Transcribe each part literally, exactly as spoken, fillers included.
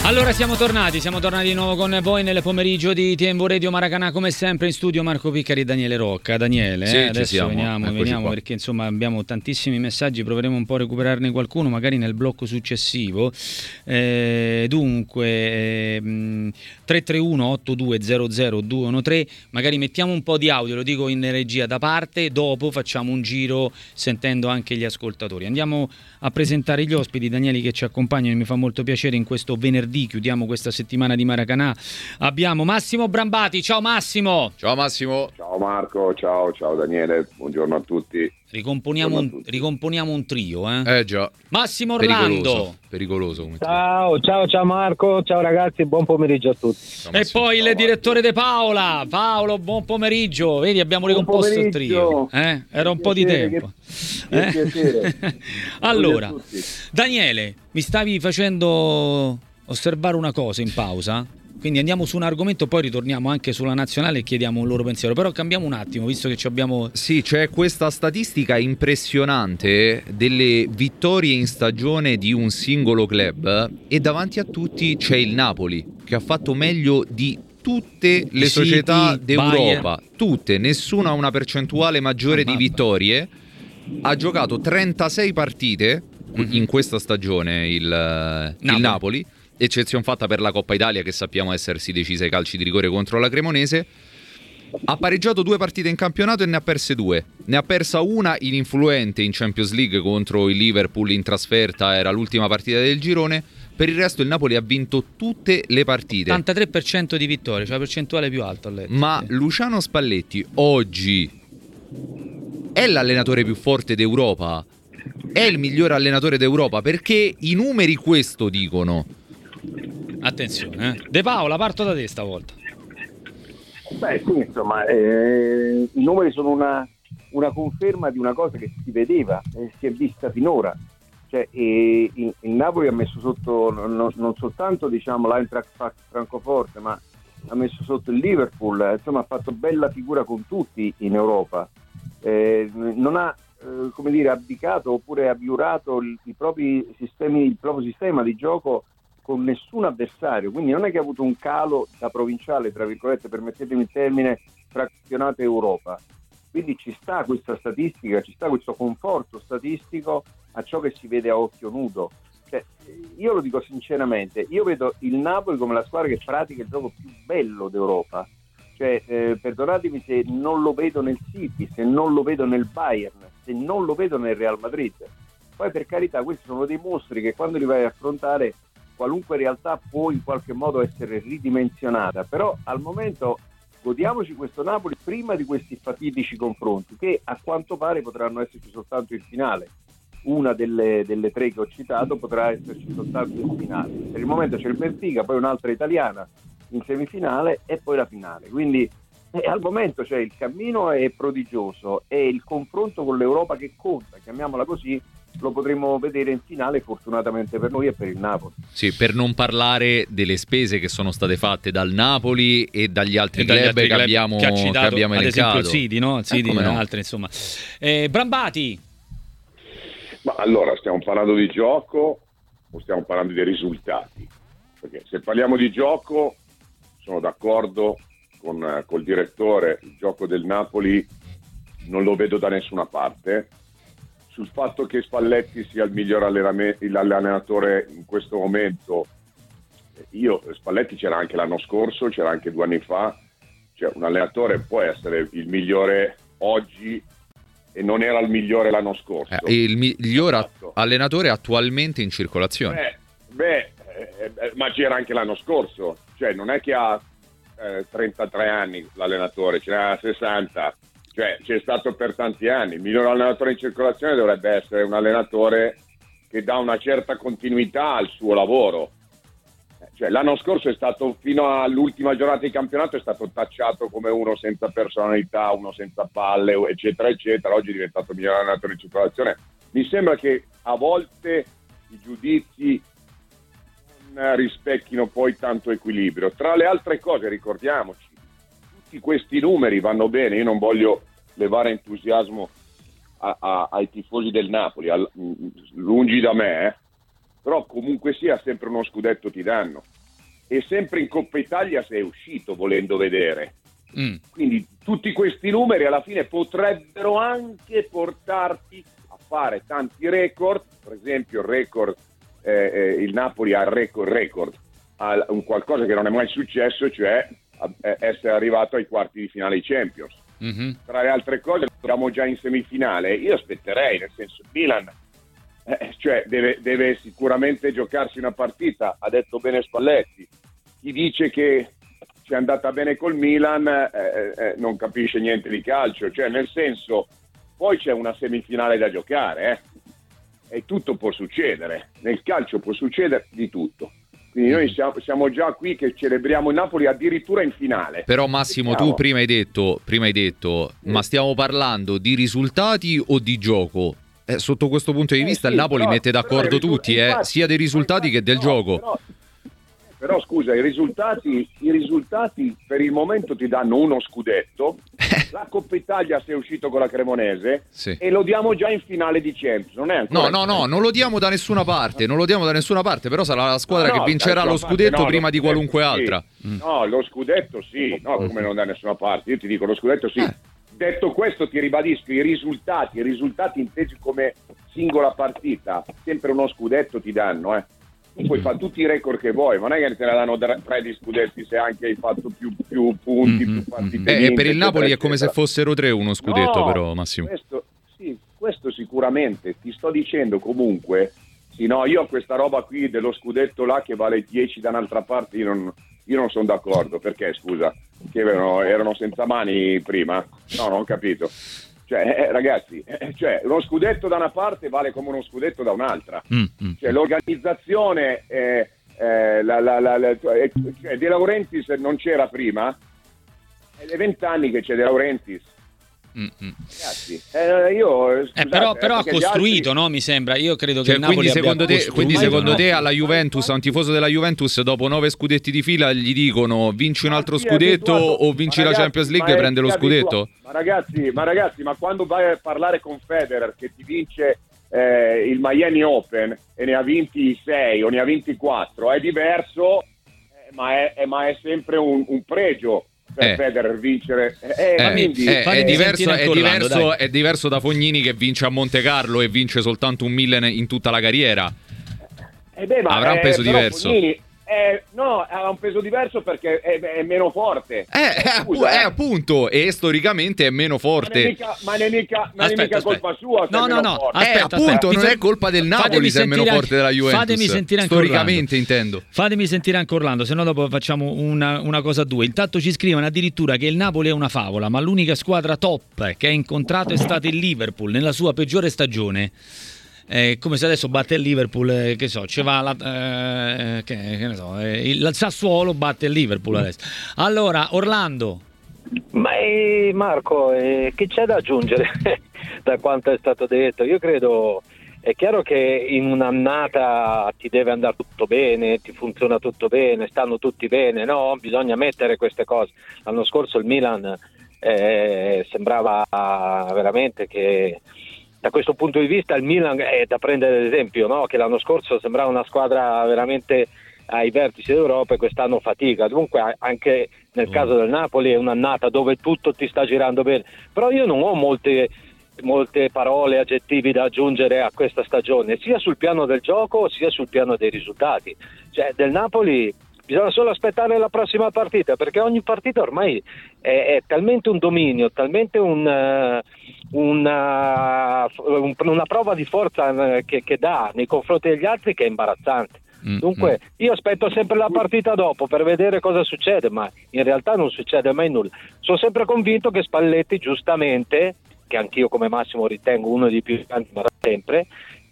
Allora siamo tornati, siamo tornati di nuovo con voi nel pomeriggio di Tempo Radio Maracanã, come sempre in studio Marco Piccari e Daniele Rocca. Daniele, sì, eh, adesso siamo. veniamo, veniamo perché insomma abbiamo tantissimi messaggi, proveremo un po' a recuperarne qualcuno magari nel blocco successivo. Eh, dunque eh, tre tre uno otto due zero zero due uno tre, magari mettiamo un po' di audio, lo dico in regia da parte, dopo facciamo un giro sentendo anche gli ascoltatori. Andiamo a presentare gli ospiti, Danieli, che ci accompagnano, mi fa molto piacere in questo venerdì. Chiudiamo questa settimana di Maracanã. Abbiamo Massimo Brambati. Ciao Massimo. Ciao Massimo. Ciao Marco, ciao, ciao Daniele, buongiorno a tutti. Ricomponiamo, un, ricomponiamo un trio, eh? Eh già. Massimo Orlando. Pericoloso, pericoloso come ciao, ciao, ciao Marco, ciao ragazzi, buon pomeriggio a tutti. Ciao, e poi ciao, il direttore De Paola. Paolo, buon pomeriggio. Vedi, abbiamo ricomposto il trio. Eh? Era un po' di tempo. Che, che piacere. Allora, Daniele, mi stavi facendo osservare una cosa in pausa? Quindi andiamo su un argomento, poi ritorniamo anche sulla nazionale e chiediamo un loro pensiero. Però cambiamo un attimo, visto che ci abbiamo... Sì, c'è questa statistica impressionante delle vittorie in stagione di un singolo club e davanti a tutti c'è il Napoli, che ha fatto meglio di tutte le City, società d'Europa. Bayern. Tutte, nessuna ha una percentuale maggiore ah, di vittorie. Ha giocato trentasei partite mm-hmm. in questa stagione il Napoli. il Napoli. Eccezione fatta per la Coppa Italia, che sappiamo essersi decisa ai calci di rigore contro la Cremonese. Ha pareggiato due partite in campionato e ne ha perse due. Ne ha persa una ininfluente in Champions League contro il Liverpool in trasferta, era l'ultima partita del girone. Per il resto il Napoli ha vinto tutte le partite. ottantatré per cento di vittorie, cioè la percentuale più alta. Ma Luciano Spalletti oggi è l'allenatore più forte d'Europa? È il miglior allenatore d'Europa? Perché i numeri questo dicono. Attenzione, eh. De Paola, parto da te stavolta. Beh sì, insomma, eh, i numeri sono una, una conferma di una cosa che si vedeva e si è vista finora. Cioè, eh, il, il Napoli ha messo sotto non, non soltanto diciamo l'Eintracht Francoforte, ma ha messo sotto il Liverpool, insomma ha fatto bella figura con tutti in Europa. Eh, non ha eh, come dire abdicato oppure abiurato il, i propri sistemi, il proprio sistema di gioco con nessun avversario, quindi non è che ha avuto un calo da provinciale, tra virgolette, permettetemi il termine, tra campionato e Europa. Quindi ci sta questa statistica, ci sta questo conforto statistico a ciò che si vede a occhio nudo. Cioè, io lo dico sinceramente, io vedo il Napoli come la squadra che pratica il gioco più bello d'Europa. Cioè, eh, perdonatemi se non lo vedo nel City, se non lo vedo nel Bayern, se non lo vedo nel Real Madrid. Poi per carità, questi sono dei mostri che quando li vai a affrontare qualunque realtà può in qualche modo essere ridimensionata, però al momento godiamoci questo Napoli prima di questi fatidici confronti che a quanto pare potranno esserci soltanto in finale. Una delle, delle tre che ho citato potrà esserci soltanto in finale. Per il momento c'è il Benfica, poi un'altra italiana in semifinale e poi la finale, quindi eh, al momento cioè, il cammino è prodigioso e il confronto con l'Europa che conta, chiamiamola così, lo potremo vedere in finale fortunatamente per noi e per il Napoli. Sì, per non parlare delle spese che sono state fatte dal Napoli e dagli altri, e dagli club, altri che, club abbiamo, che, ha citato, che abbiamo ad elencato. esempio il City, no? Il City eh, e no. altri, insomma. Eh, Brambati. Ma allora stiamo parlando di gioco o stiamo parlando dei risultati? Perché se parliamo di gioco sono d'accordo con col direttore, il gioco del Napoli non lo vedo da nessuna parte. Sul fatto che Spalletti sia il miglior allenatore in questo momento, io Spalletti c'era anche l'anno scorso, c'era anche due anni fa, cioè un allenatore può essere il migliore oggi e non era il migliore l'anno scorso. Eh, il miglior esatto. allenatore attualmente in circolazione. Beh, beh eh, ma c'era anche l'anno scorso, cioè non è che ha eh, trentatré anni l'allenatore, ce n'ha sessanta. Cioè c'è stato per tanti anni. Il miglior allenatore in circolazione dovrebbe essere un allenatore che dà una certa continuità al suo lavoro. Cioè l'anno scorso è stato, fino all'ultima giornata di campionato, è stato tacciato come uno senza personalità, uno senza palle, eccetera eccetera. Oggi è diventato il miglior allenatore in circolazione. Mi sembra che a volte i giudizi non rispecchino poi tanto equilibrio. Tra le altre cose, ricordiamoci, tutti questi numeri vanno bene, io non voglio levare entusiasmo a, a, ai tifosi del Napoli, al, lungi da me, eh. però comunque sia sempre uno scudetto ti danno, e sempre in Coppa Italia sei uscito volendo vedere. Mm. Quindi tutti questi numeri alla fine potrebbero anche portarti a fare tanti record, per esempio il record, eh, eh, il Napoli ha il record, record ha un qualcosa che non è mai successo, cioè essere arrivato ai quarti di finale di Champions. Mm-hmm. Tra le altre cose siamo già in semifinale, io aspetterei, nel senso Milan eh, cioè deve, deve sicuramente giocarsi una partita, ha detto bene Spalletti, chi dice che ci è andata bene col Milan eh, eh, non capisce niente di calcio, cioè nel senso poi c'è una semifinale da giocare eh, e tutto può succedere, nel calcio può succedere di tutto. Quindi noi siamo, siamo già qui che celebriamo il Napoli addirittura in finale. Però Massimo, tu prima hai detto, prima hai detto sì. ma stiamo parlando di risultati o di gioco? Eh, sotto questo punto di vista eh, sì, il Napoli però, mette d'accordo tutti, eh, infatti, sia dei risultati infatti, che del no, gioco. Però, però scusa, i risultati, i risultati per il momento ti danno uno scudetto, la Coppa Italia sei uscito con la Cremonese sì. e lo diamo già in finale di Champions, non è ancora No, no, no, non lo diamo da nessuna parte, non lo diamo da nessuna parte, però sarà la squadra no, no, che vincerà lo scudetto parte, no, prima lo di qualunque sì. altra. Mm. No, lo scudetto sì, no, come non da nessuna parte, io ti dico lo scudetto sì. Eh. Detto questo ti ribadisco, i risultati, i risultati intesi come singola partita, sempre uno scudetto ti danno, eh. Tu puoi fare tutti i record che vuoi, ma non è che te ne danno tre di scudetti se anche hai fatto più, più punti, mm-hmm. più partite. E eh, per il Napoli è come se fossero tre uno scudetto, no, però Massimo. Questo, sì, questo sicuramente, ti sto dicendo comunque, sì, no, io ho questa roba qui dello scudetto là che vale dieci da un'altra parte, io non, io non sono d'accordo, perché scusa, che erano, erano senza mani prima? No, non ho capito. Cioè, eh, ragazzi, eh, cioè, uno scudetto da una parte vale come uno scudetto da un'altra. Mm, mm. Cioè, l'organizzazione, eh, eh, la, la, la, la, cioè, De Laurentiis non c'era prima, è da vent'anni che c'è De Laurentiis. Mm-hmm. Ragazzi, eh, io scusate, eh, però, però eh, ha costruito, altri... no? Mi sembra. Io credo cioè, che il Napoli quindi secondo te, quindi secondo no? te alla Juventus, a un tifoso della Juventus, dopo nove scudetti di fila, gli dicono vinci un altro scudetto o vinci ragazzi, la Champions League e prende lo scudetto? Ma ragazzi, ma ragazzi, ma quando vai a parlare con Federer che ti vince eh, il Miami Open e ne ha vinti sei o ne ha vinti quattro, è diverso, eh, ma, è, è, ma è sempre un, un pregio. Per eh. Federer vincere eh, eh, quindi, eh, è, diverso, è, diverso, è diverso da Fognini che vince a Monte Carlo e vince soltanto un Milan in tutta la carriera. Eh beh, ma avrà un peso diverso. Fognini, eh, no, ha un peso diverso perché è, è meno forte. Eh, eh, Scusa, è, eh. appunto, e storicamente è meno forte. Ma non è mica, ma non è mica colpa sua. No, no, no. Aspetta, eh, aspetta, appunto, non è colpa del Napoli se è meno forte della Juventus. Fatemi sentire anche storicamente Orlando. intendo. Fatemi sentire anche Orlando, se no dopo facciamo una, una cosa a due. Intanto ci scrivono addirittura che il Napoli è una favola, ma l'unica squadra top che ha incontrato è stata il Liverpool nella sua peggiore stagione. Eh, come se adesso batte il Liverpool, eh, che so, ci va la, eh, che, che ne so, eh, il, il Sassuolo batte il Liverpool adesso. Allora, Orlando. Ma eh, Marco, eh, che c'è da aggiungere da quanto è stato detto? Io credo, è chiaro che in un'annata ti deve andare tutto bene, ti funziona tutto bene, stanno tutti bene, no? Bisogna mettere queste cose. L'anno scorso il Milan eh, sembrava veramente che da questo punto di vista il Milan è da prendere ad esempio, no? Che l'anno scorso sembrava una squadra veramente ai vertici d'Europa e quest'anno fatica. Dunque anche nel caso del Napoli è un'annata dove tutto ti sta girando bene, però io non ho molte, molte parole, aggettivi da aggiungere a questa stagione, sia sul piano del gioco sia sul piano dei risultati. Cioè del Napoli bisogna solo aspettare la prossima partita, perché ogni partita ormai è, è talmente un dominio, talmente un, uh, una, un, una prova di forza che, che dà nei confronti degli altri che è imbarazzante. Mm, Dunque mm. io aspetto sempre la partita dopo per vedere cosa succede, ma in realtà non succede mai nulla. Sono sempre convinto che Spalletti, giustamente, che anch'io come Massimo ritengo uno dei più grandi da sempre,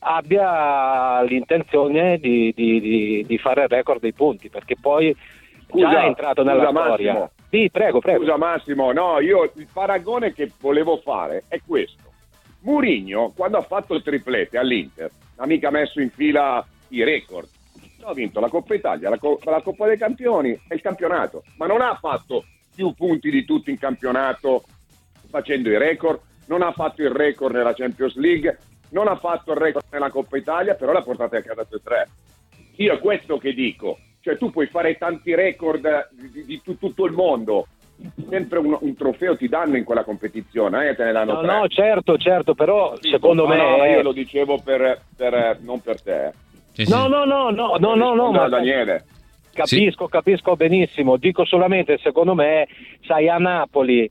abbia l'intenzione di, di, di, di fare il record dei punti, perché poi scusa, già è entrato nella scusa, storia. Massimo. Sì, prego, prego. Scusa Massimo, no, io il paragone che volevo fare è questo. Mourinho, quando ha fatto il triplete all'Inter, ha mica messo in fila i record. Ha vinto la Coppa Italia, la, Co- la Coppa dei Campioni e il campionato, ma non ha fatto più punti di tutti in campionato facendo i record, non ha fatto il record nella Champions League, non ha fatto il record nella Coppa Italia, però l'ha portata a casa tre tre. Io è questo che dico, cioè tu puoi fare tanti record di, di, di tutto il mondo, sempre un, un trofeo ti danno in quella competizione, eh, te ne danno no, tre. no, certo, certo, però sì, secondo me no, è... io lo dicevo per, per non per te. Sì, no, sì. no, no, no, no, no, no, ma Daniele. Capisco, sì. capisco benissimo. Dico solamente, secondo me, sai, a Napoli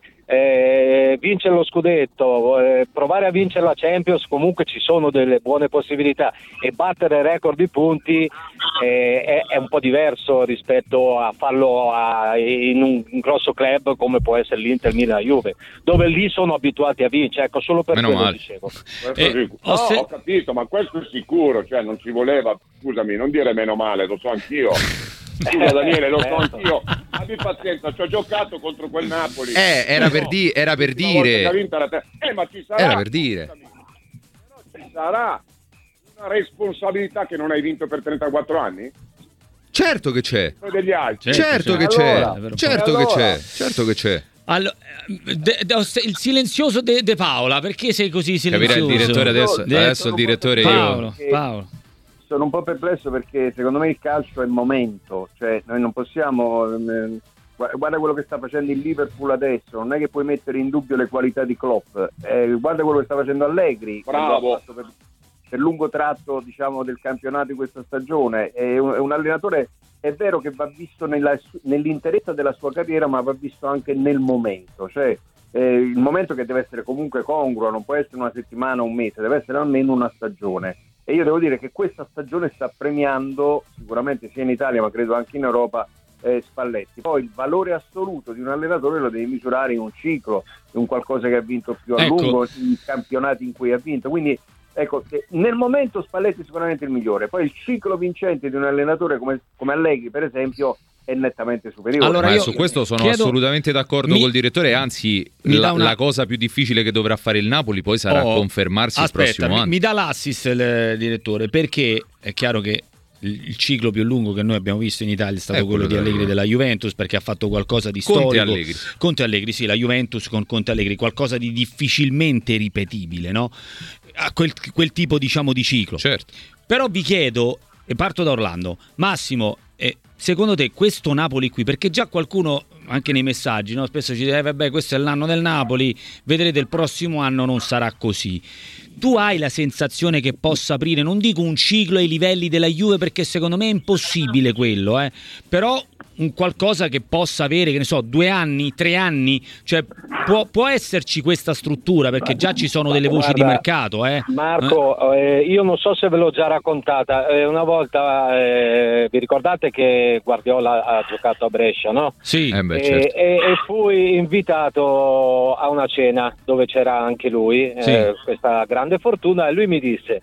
eh, vincere lo scudetto, eh, provare a vincere la Champions, comunque ci sono delle buone possibilità, e battere record di punti eh, è, è un po' diverso rispetto a farlo a, in un, un grosso club come può essere l'Inter, Milan, Juve, dove lì sono abituati a vincere. Ecco, solo per quello dicevo. Eh, no, se... ho capito, ma questo è sicuro, cioè non ci voleva, scusami, non dire meno male, lo so anch'io. Scusa Daniele, lo so anch'io, abbi pazienza, ci ho giocato contro quel Napoli. Eh, era, no, per, di- era per dire. Te- eh, ma ci sarà. Era per dire. Però ci sarà una responsabilità che non hai vinto per trentaquattro anni? Certo che c'è. Degli altri. Certo, certo che allora, c'è. Certo allora. che c'è. Certo che c'è. Allora, de, de, il silenzioso De, de Paola, perché sei così silenzioso? Capirà il direttore adesso, de, adesso il direttore Paolo, io. Paolo. Sono un po' perplesso perché secondo me il calcio è momento, cioè noi non possiamo, eh, guarda quello che sta facendo il Liverpool adesso, non è che puoi mettere in dubbio le qualità di Klopp, eh, guarda quello che sta facendo Allegri, bravo, per, per lungo tratto, diciamo, del campionato di questa stagione, è un, è un allenatore, è vero che va visto nella, nell'interezza della sua carriera, ma va visto anche nel momento, cioè eh, il momento che deve essere comunque congruo, non può essere una settimana o un mese, deve essere almeno una stagione. E io devo dire che questa stagione sta premiando, sicuramente sia in Italia ma credo anche in Europa, eh, Spalletti. Poi il valore assoluto di un allenatore lo devi misurare in un ciclo, in un qualcosa che ha vinto più a ecco. lungo, in campionati in cui ha vinto. Quindi ecco, nel momento Spalletti è sicuramente il migliore. Poi il ciclo vincente di un allenatore come, come Allegri, per esempio, è nettamente superiore. Allora, io su questo sono chiedo, assolutamente d'accordo mi, col direttore, anzi la, una... la cosa più difficile che dovrà fare il Napoli poi sarà oh, confermarsi aspetta, il prossimo mi, anno. Mi dà l'assist il direttore, perché è chiaro che il, il ciclo più lungo che noi abbiamo visto in Italia è stato è quello, quello di Allegri della Juventus, perché ha fatto qualcosa di Conte storico. Allegri. Conte Allegri, sì, la Juventus con Conte Allegri, qualcosa di difficilmente ripetibile, no? A quel, quel tipo, diciamo, di ciclo. Certo. Però vi chiedo, e parto da Orlando, Massimo, eh, secondo te questo Napoli qui, perché già qualcuno anche nei messaggi, no, spesso ci dice eh, vabbè, questo è l'anno del Napoli, vedrete il prossimo anno non sarà così. Tu hai la sensazione che possa aprire, non dico un ciclo ai livelli della Juve, perché secondo me è impossibile quello, eh, però un qualcosa che possa avere, che ne so, due anni, tre anni, cioè può, può esserci questa struttura, perché già ci sono delle voci Guarda, di mercato. Eh. Marco, eh? Eh, io non so se ve l'ho già raccontata, eh, una volta eh, vi ricordate che Guardiola ha giocato a Brescia, no? Sì. Eh beh, certo. e, e fui invitato a una cena dove c'era anche lui, sì. eh, questa grande fortuna, e lui mi disse,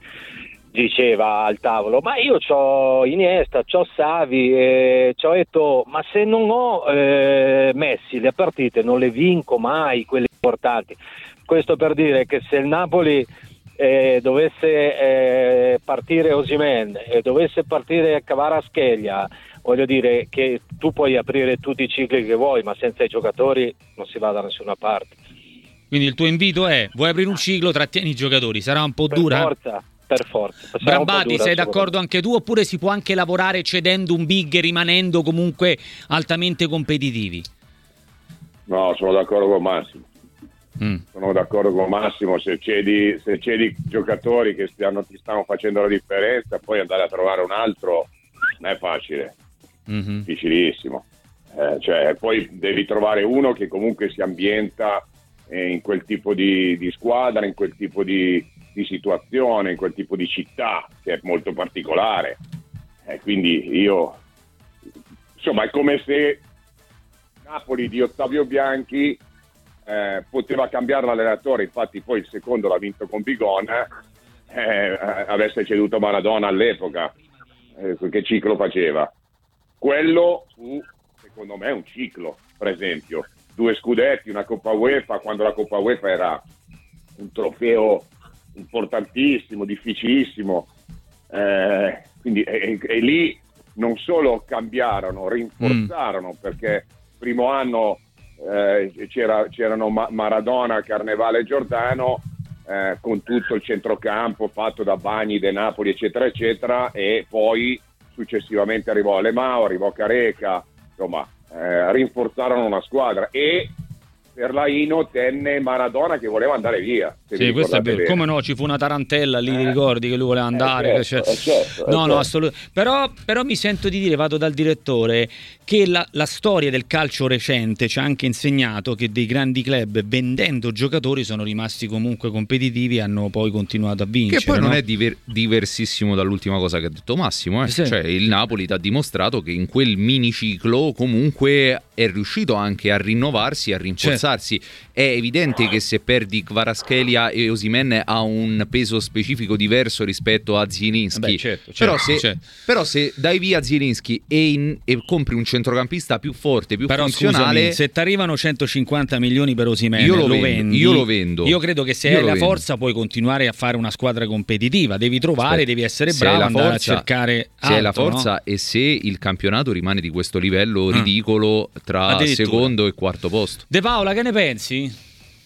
diceva al tavolo, ma io c'ho Iniesta, c'ho Xavi, eh, c'ho Eto'o, ma se non ho eh, Messi le partite non le vinco mai, quelle importanti. Questo per dire che se il Napoli eh, dovesse eh, partire Osimhen e dovesse partire Kvaratskhelia, voglio dire che tu puoi aprire tutti i cicli che vuoi, ma senza i giocatori non si va da nessuna parte. Quindi il tuo invito è, vuoi aprire un ciclo, trattieni i giocatori, sarà un po' per dura? Forza. Per forza. Brambati, sei d'accordo anche tu, oppure si può anche lavorare cedendo un big e rimanendo comunque altamente competitivi? No, sono d'accordo con Massimo. Mm. Sono d'accordo con Massimo, se cedi, se cedi giocatori che stiano, ti stanno facendo la differenza, poi andare a trovare un altro non è facile, mm-hmm. difficilissimo. Eh, cioè, poi devi trovare uno che comunque si ambienta in quel tipo di, di squadra, in quel tipo di di situazione, in quel tipo di città che è molto particolare, e eh, quindi io insomma è come se Napoli di Ottavio Bianchi eh, poteva cambiare l'allenatore, infatti poi il secondo l'ha vinto con Bigona, eh, avesse ceduto Maradona all'epoca, eh, che ciclo faceva? Quello fu secondo me un ciclo, per esempio due scudetti, una Coppa UEFA, quando la Coppa UEFA era un trofeo importantissimo, difficilissimo, eh, quindi e, e lì non solo cambiarono, rinforzarono, mm. perché primo anno eh, c'era, c'erano Maradona, Carnevale e Giordano, eh, con tutto il centrocampo fatto da Bagni, De Napoli, eccetera, eccetera, e poi successivamente arrivò Alemao, arrivò Careca, insomma, eh, rinforzarono una squadra e per la Ino tenne Maradona che voleva andare via. Sì, questo è vero. Bene. Come no, ci fu una tarantella lì, eh. ti ricordi che lui voleva andare? Eh, certo, cioè... eh, certo, no, eh, no, assolutamente. Però, però mi sento di dire, vado dal direttore, che la, la storia del calcio recente ci ha anche insegnato che dei grandi club, vendendo giocatori, sono rimasti comunque competitivi e hanno poi continuato a vincere. Che poi no? non è diver- diversissimo dall'ultima cosa che ha detto Massimo. Eh? Sì. Cioè, il Napoli ti ha dimostrato che in quel miniciclo comunque è riuscito anche a rinnovarsi, a rinforzarsi. Certo. È evidente che se perdi Kvaratskhelia e Osimhen ha un peso specifico diverso rispetto a Zielinski. Beh, certo, certo, però, se, certo. però se dai via Zielinski e, in, e compri un centrocampista più forte, più però, funzionale, scusami, se ti arrivano centocinquanta milioni per Osimhen, io lo, lo vendo, vendi, io lo vendo. Io credo che se io hai la vendo. forza puoi continuare a fare una squadra competitiva, devi trovare, Aspetta, devi essere se bravo, hai la andare forza, a cercare se altro, hai la forza no? E se il campionato rimane di questo livello ridicolo tra secondo e quarto posto. De Paola, che ne pensi?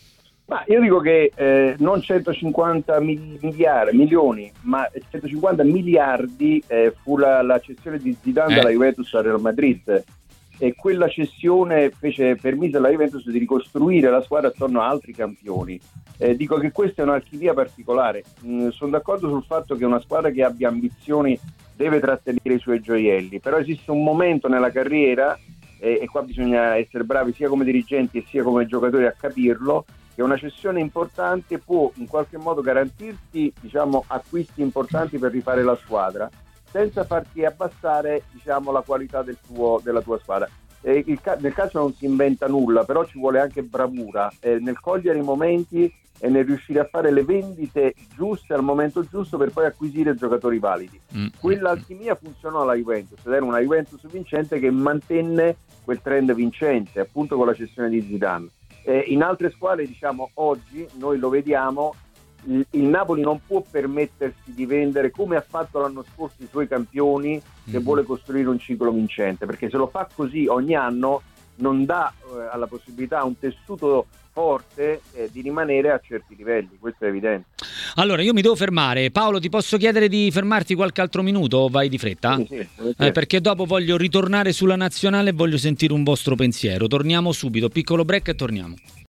Ma io dico che eh, non centocinquanta miliardi, milioni, ma centocinquanta miliardi eh, fu la, la cessione di Zidane eh. dalla Juventus al Real Madrid, e quella cessione fece, permise alla Juventus di ricostruire la squadra attorno a altri campioni. Eh, dico che questa è un'alchimia particolare. Mm, sono d'accordo sul fatto che una squadra che abbia ambizioni deve trattenere i suoi gioielli, però esiste un momento nella carriera, eh, e qua bisogna essere bravi sia come dirigenti e sia come giocatori a capirlo, che una cessione importante può in qualche modo garantirti, diciamo, acquisti importanti per rifare la squadra, senza farti abbassare, diciamo, la qualità del tuo, della tua squadra. Eh, il ca- nel calcio non si inventa nulla, però ci vuole anche bravura eh, nel cogliere i momenti e nel riuscire a fare le vendite giuste al momento giusto per poi acquisire giocatori validi. Mm. Quell'alchimia funzionò alla Juventus ed era una Juventus vincente che mantenne quel trend vincente, appunto con la cessione di Zidane. Eh, in altre squadre, diciamo, oggi noi lo vediamo, il, il Napoli non può permettersi di vendere, come ha fatto l'anno scorso, i suoi campioni se mm. vuole costruire un ciclo vincente, perché se lo fa così ogni anno non dà eh, alla possibilità a un tessuto forte eh, di rimanere a certi livelli, questo è evidente. Allora io mi devo fermare. Paolo, ti posso chiedere di fermarti qualche altro minuto o vai di fretta? Sì, sì, sì. Eh, perché dopo voglio ritornare sulla nazionale e voglio sentire un vostro pensiero. Torniamo subito, piccolo break e torniamo.